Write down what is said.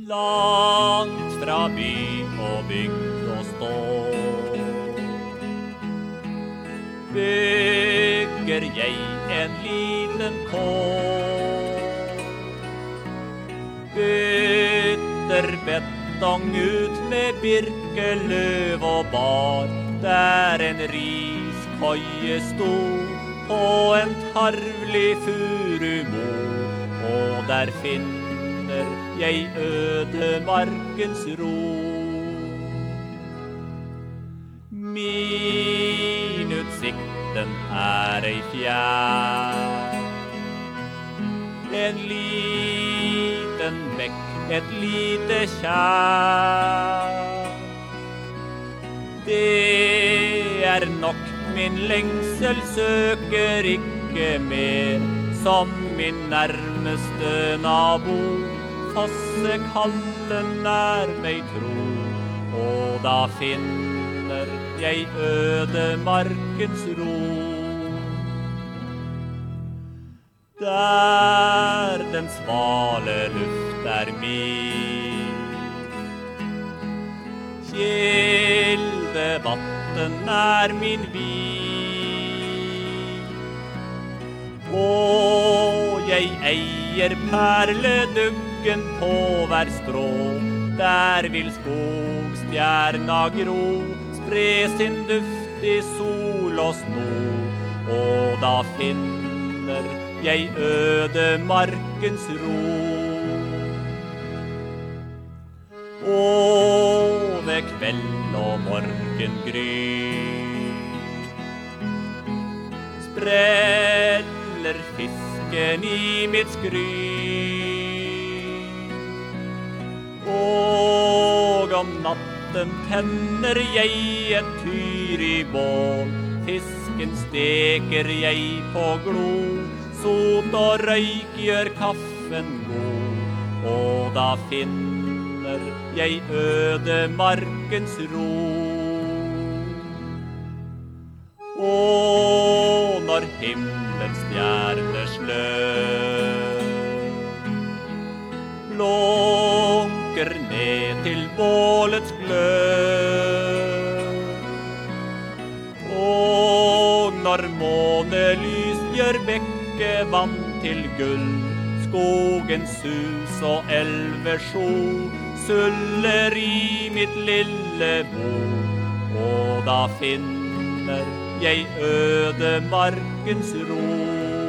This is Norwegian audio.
Langt fra by og bygd og stå bygger jeg en liten kåk. Bytter betong ut med birkeløv og bar, der en riskoie sto på en tarvlig furumo, og der finner jeg ødemarkens ro. Min utsikt, den ei fjær. En liten bekk, et lite kjær. Det nok, min lengsel søker ikke mer, som min nærmeste nabo. Fossekallen meg tro, og da finner jeg ødemarkens ro. Der den svale luft mild, kildevatten min hvil, og jeg eier perleduggen på hver strå, der vil skogstjerna gro, spre sin duft i sol og sno, og da finner jeg ødemarkens ro. Og ved kveld og morgengry spreller fisken i mitt skry, og om natten tenner jeg et fyr i bål, fisken steker jeg på glo, sot og røyk gjør kaffen god, og da finner jeg ødemarkens ro. Og når himmelens stjerner slør blunker ned til bålets glød, og når månelys gjør bekkevann til gull, skogens sus og elvesjo suller i mitt lille bo, og da finner jeg ødemarkens ro.